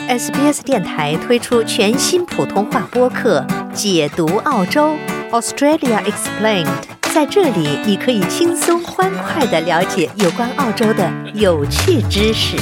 SBS 电台推出全新普通话播客《解读澳洲 Australia Explained》，在这里你可以轻松欢快地了解有关澳洲的有趣知识。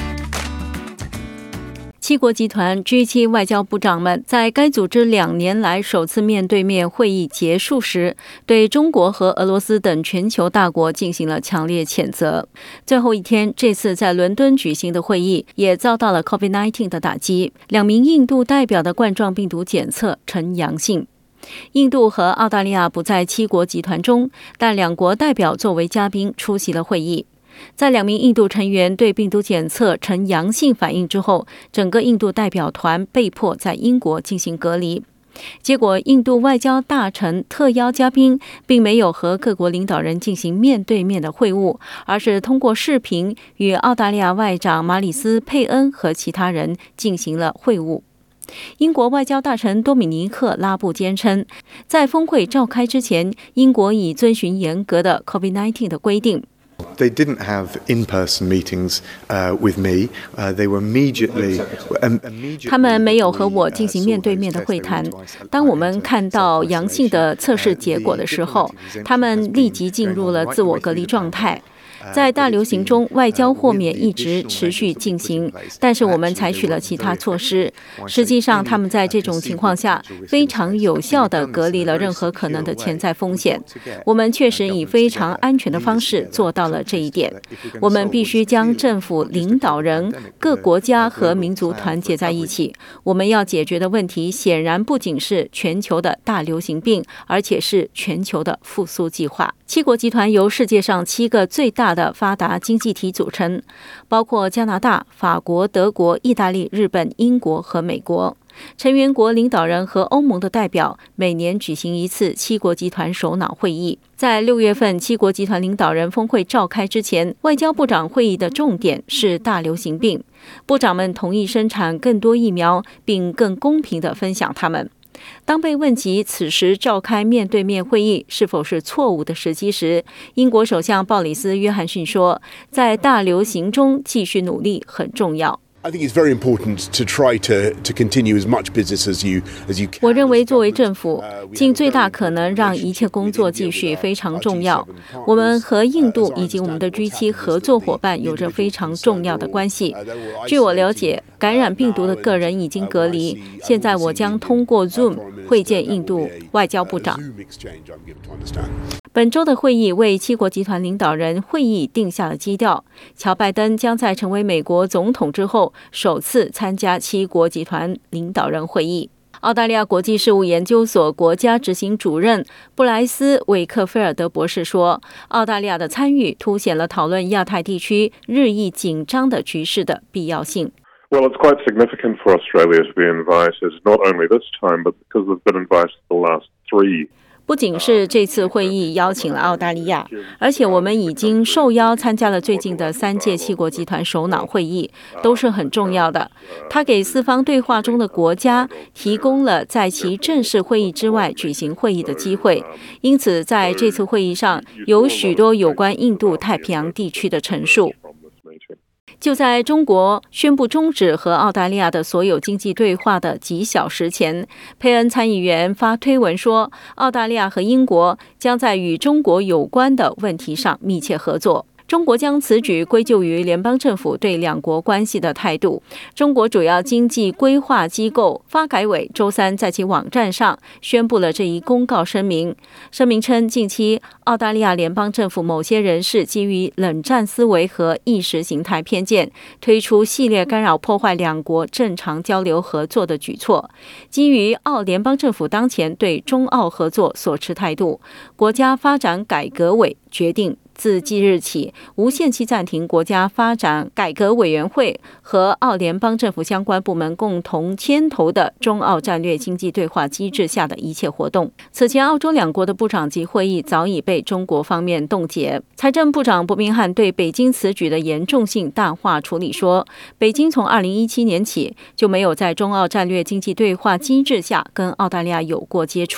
七国集团 G7 外交部长们在该组织2年来首次面对面会议结束时，对中国和俄罗斯等全球大国进行了强烈谴责。最后一天，这次在伦敦举行的会议也遭到了 COVID-19 的打击，2名印度代表的冠状病毒检测呈阳性。印度和澳大利亚不在七国集团中，但2国代表作为嘉宾出席了会议。在2名印度成员对病毒检测呈阳性反应之后，整个印度代表团被迫在英国进行隔离。结果，印度外交大臣特邀嘉宾并没有和各国领导人进行面对面的会晤，而是通过视频与澳大利亚外长马里斯·佩恩和其他人进行了会晤。英国外交大臣多米尼克·拉布坚称，在峰会召开之前，英国已遵循严格的 COVID-19 的规定。 They didn't have in-person meetings with me. They were immediately. 他们没有和我进行面对面的会谈。当我们看到阳性的测试结果的时候，他们立即进入了自我隔离状态。在大流行中，外交豁免一直持续进行，但是我们采取了其他措施。实际上，他们在这种情况下非常有效地隔离了任何可能的潜在风险。我们确实以非常安全的方式做到了这一点。我们必须将政府领导人、各国家和民族团结在一起。我们要解决的问题显然不仅是全球的大流行病，而且是全球的复苏计划。七国集团由世界上7个最大的发达经济体组成，包括加拿大、法国、德国、意大利、日本、英国和美国。成员国领导人和欧盟的代表每年举行一次七国集团首脑会议。在6月份七国集团领导人峰会召开之前，外交部长会议的重点是大流行病。部长们同意生产更多疫苗，并更公平地分享它们。当被问及此时召开面对面会议是否是错误的时机时，英国首相鲍里斯·约翰逊说，在大流行中继续努力很重要。 I think it's very important to try to continue as much business as you can. 我认为作为政府，尽最大可能让一切工作继续非常重要。我们和印度以及我们的 G7 合作伙伴有着非常重要的关系。据我了解，感染病毒的个人已经隔离。现在我将通过 Zoom 会见印度外交部长。本周的会议为七国集团领导人会议定下了基调。乔拜登将在成为美国总统之后首次参加七国集团领导人会议。澳大利亚国际事务研究所国家执行主任布莱斯·韦克菲尔德博士说，澳大利亚的参与凸显了讨论亚太地区日益紧张的局势的必要性。 Well, it's quite significant for Australia to be invited, not only this time, but because we've been invited the last 3. 不仅是这次会议邀请了澳大利亚，而且我们已经受邀参加了最近的3届七国集团首脑会议，都是很重要的。它给四方对话中的国家提供了在其正式会议之外举行会议的机会。因此，在这次会议上有许多有关印度太平洋地区的陈述。就在中国宣布终止和澳大利亚的所有经济对话的几小时前，佩恩参议员发推文说，澳大利亚和英国将在与中国有关的问题上密切合作。中国将此举归咎于联邦政府对2国关系的态度。中国主要经济规划机构发改委周三在其网站上宣布了这一公告声明。声明称，近期澳大利亚联邦政府某些人士基于冷战思维和意识形态偏见，推出系列干扰破坏2国正常交流合作的举措。基于澳联邦政府当前对中澳合作所持态度，国家发展改革委决定自即日起无限期暂停国家发展改革委员会和澳联邦政府相关部门共同牵头的中澳战略经济对话机制下的一切活动。此前，澳洲2国的部长级会议早已被中国方面冻结。财政部长伯明翰对北京此举的严重性淡化处理说，北京从2017年起就没有在中澳战略经济对话机制下跟澳大利亚有过接触。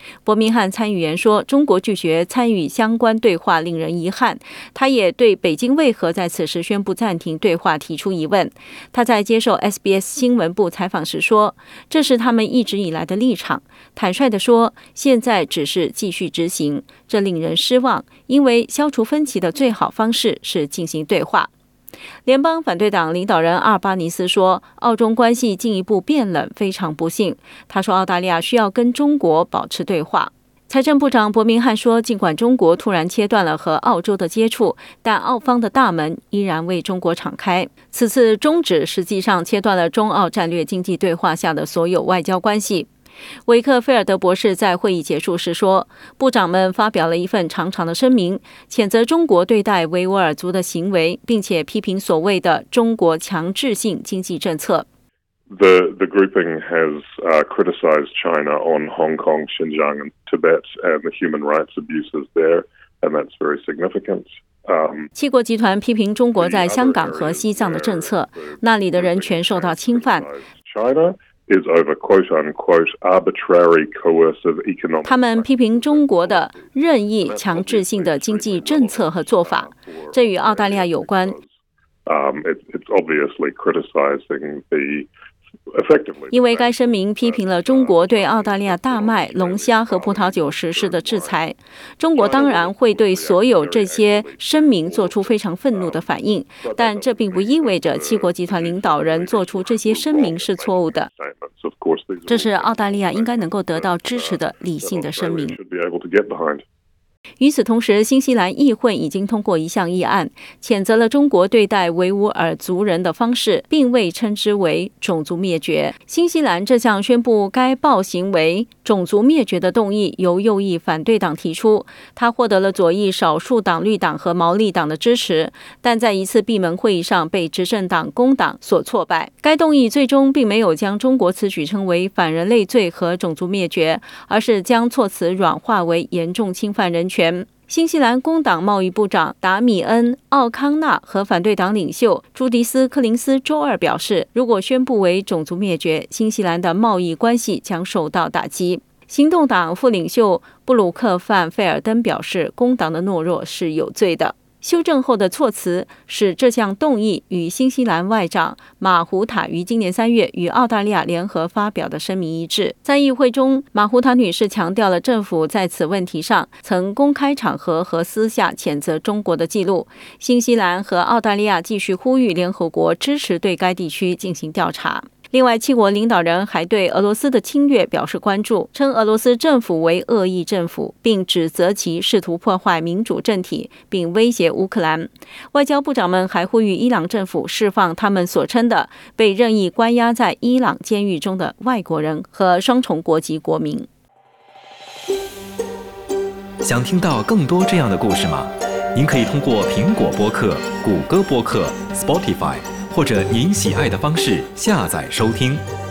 伯明翰参议员说，中国拒绝参与相关对话令人遗憾。他也对北京为何在此时宣布暂停对话提出疑问。他在接受 SBS 新闻部采访时说，这是他们一直以来的立场。坦率地说，现在只是继续执行，这令人失望，因为消除分歧的最好方式是进行对话。联邦反对党领导人阿尔巴尼斯说，澳中关系进一步变冷非常不幸。他说，澳大利亚需要跟中国保持对话。财政部长伯明翰说，尽管中国突然切断了和澳洲的接触，但澳方的大门依然为中国敞开。此次终止实际上切断了中澳战略经济对话下的所有外交关系。维克菲尔德博士在会议结束时说，部长们发表了一份长长的声明，谴责中国对待维吾尔族的行为，并且批评所谓的中国强制性经济政策。 The grouping has criticized China on Hong Kong, Xinjiang and Tibet and the human rights abuses there, and that's very significant. 七国集团批评中国在香港和西藏的政策，那里的人权受到侵犯。 Is over quote-unquote arbitrary coercive economic. 他们批评中国的任意强制性的经济政策和做法，这与澳大利亚有关。 It's obviously criticizing the 因为该声明批评了中国对澳大利亚大麦、龙虾和葡萄酒实施的制裁。中国当然会对所有这些声明做出非常愤怒的反应，但这并不意味着七国集团领导人做出这些声明是错误的。这是澳大利亚应该能够得到支持的理性的声明。与此同时，新西兰议会已经通过一项议案，谴责了中国对待维吾尔族人的方式，并未称之为种族灭绝。新西兰这项宣布该暴行为种族灭绝的动议由右翼反对党提出，它获得了左翼少数党绿党和毛利党的支持，但在一次闭门会议上被执政党工党所挫败。该动议最终并没有将中国此举称为反人类罪和种族灭绝，而是将措辞软化为严重侵犯人权。新西兰工党贸易部长达米恩·奥康纳和反对党领袖朱迪斯·柯林斯周二表示，如果宣布为种族灭绝，新西兰的贸易关系将受到打击。行动党副领袖布鲁克·范费尔登表示，工党的懦弱是有罪的。修正后的措辞使这项动议与新西兰外长马胡塔于今年3月与澳大利亚联合发表的声明一致。在议会中，马胡塔女士强调了政府在此问题上曾公开场合和私下谴责中国的记录。新西兰和澳大利亚继续呼吁联合国支持对该地区进行调查。另外，七国领导人还对俄罗斯的侵略表示关注，称俄罗斯政府为恶意政府，并指责其试图破坏民主政体，并威胁乌克兰。外交部长们还呼吁伊朗政府释放他们所称的被任意关押在伊朗监狱中的外国人和双重国籍国民。 想听到更多这样的故事吗？您可以通过苹果播客、谷歌播客、Spotify 或者您喜爱的方式下载收听。